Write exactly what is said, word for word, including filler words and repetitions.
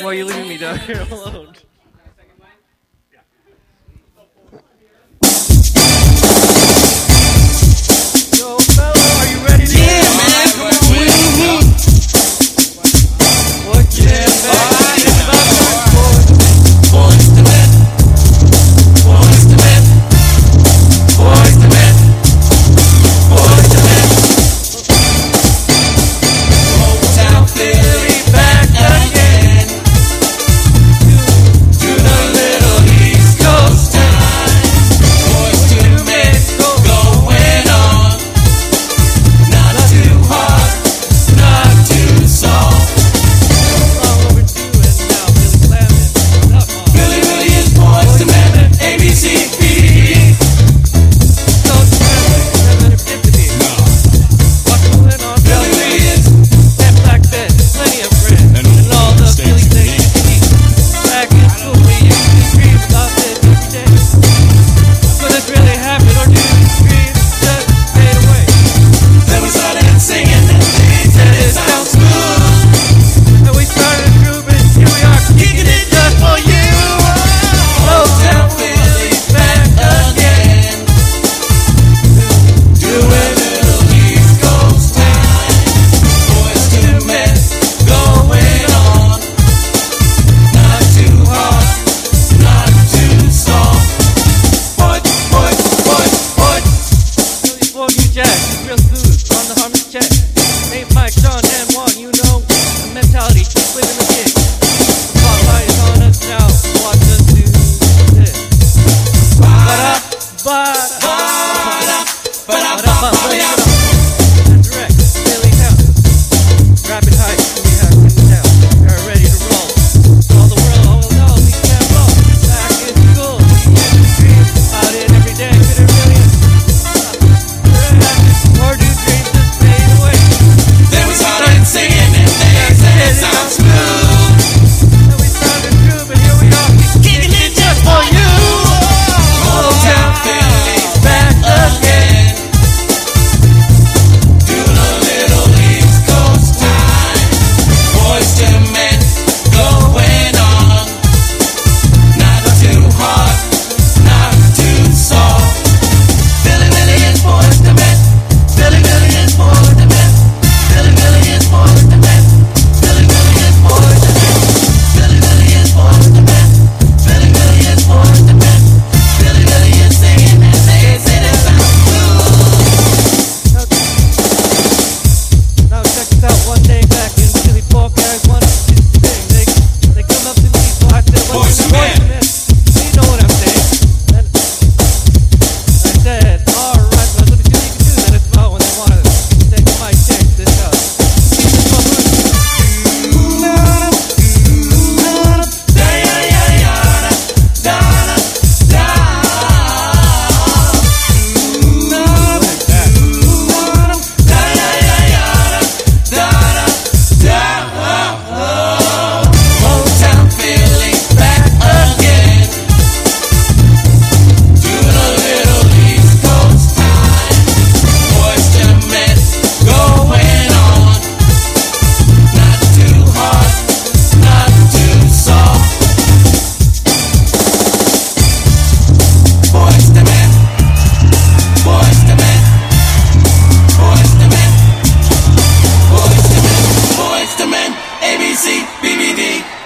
why are you leaving me down here alone? Yo, fella, are you ready to Yeah, man, come on. Mm-hmm. What you Yeah, man? alright. It's about time, Boys to men. Boys to men. Boys to men. Boys to men. Motown Philly back again. To the little East Coast time. Boys to men going on. Not too hard, not too soft. long overdue and now Billy slamming. Tough on. Billy really is Boys to Men. A B C B D. So traffic, never get to be. Buckling on Billy really is. that black bed, plenty of friends, and all the Billy things you need. Back in school, we used to dream about this every day. Will this really happen, or do these dreams just fade away? Then we started singing and they said it sounds smooth. And we started grooving, here we are, kicking it just for you. Motown Philly's back again. Doing little East Coast time. Boys to men going on. Not too hard, not too soft. Boy, boy, boy, boy. Billy for you, Jack, he's real smooth on the harmless check. Nate, Mike, Sean, and Juan, you know the mentality, keep living the gig. Spotlight is on us now, watch us do this. Ba-da, ba-da, Ba-da, ba-da, ba-da, ba-da, ba-da. and direct, Billy House. Rapid height, we have in town. We're ready to roll. All the world, all the know, we can't roll. Back in school, we used to dream about it every day. Could it really happen? Or do dreams just fade away? Then we started singing and they said it sounds smooth. And we started grooving, here we are, Kicking it just for you. Motown Philly's back again. Doing a little East Coast time. Boys to men going on. Not too hard, not too soft. Billy Billy is Boys to men. Billy Billy is Boys to men. Billy Billy is Boys to men. Billy Billy is Boys to men. Billy Billy is Boys to men. Billy Billy is Boys to men. Billy Billy is singing and they say it sounds cool. Now check this out, one day back in Philly, four guys wanted to do the thing. They, they come up to me, so I said, Boys what's to the men. men? You know what I'm saying. And I said, alright, but let me see what you can do. Then it's about when they want to say, you might check this out. Keep this one moving. Motown Philly's back again. Doing a little East Coast time. Boys to men going on. Not too hard, not too soft. Boys to men. Boys to men. Boys to men. Boys to men. Boys to men. A B C B B D.